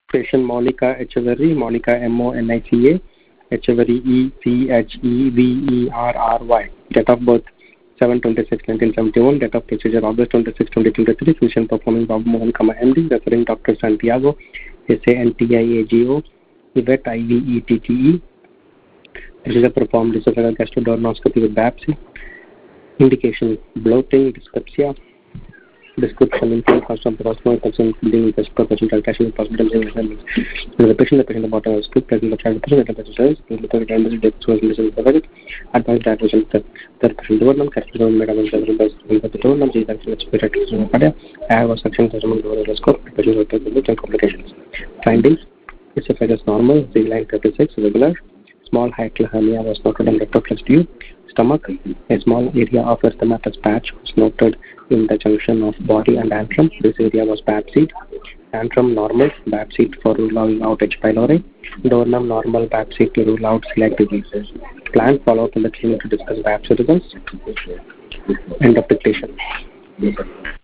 Patient Monica Echeverry, Monica Monica, Echeverry Echeverry. Date of birth 7/26/1971. Date of procedure August 26, 2023. Physician performing Babu Mohan, MD. Referring Dr. Santiago, SANTIAGO, Yvette IVETTE. Procedure performed esophageal gastroduodenoscopy with biopsy. Indication bloating, dyspepsia. Description: infant cost of the hospital concern including the proportional calculation of hospital the patient bottom of script present the child patient the patient advanced diagnosis the patient development characteristic medical development I have a section scope patient and complications. Findings: esophagus normal, Z-line 36 regular, small hiatal hernia was noted on rectoflex view. Stomach: a small area of erythematous patch was noted in the junction of body and antrum. This area was biopsied. Antrum normal, biopsied for ruling out H. pylori. Duodenum normal, biopsied to rule out celiac disease. Plan follow-up in the clinic to discuss biopsy results. End of dictation.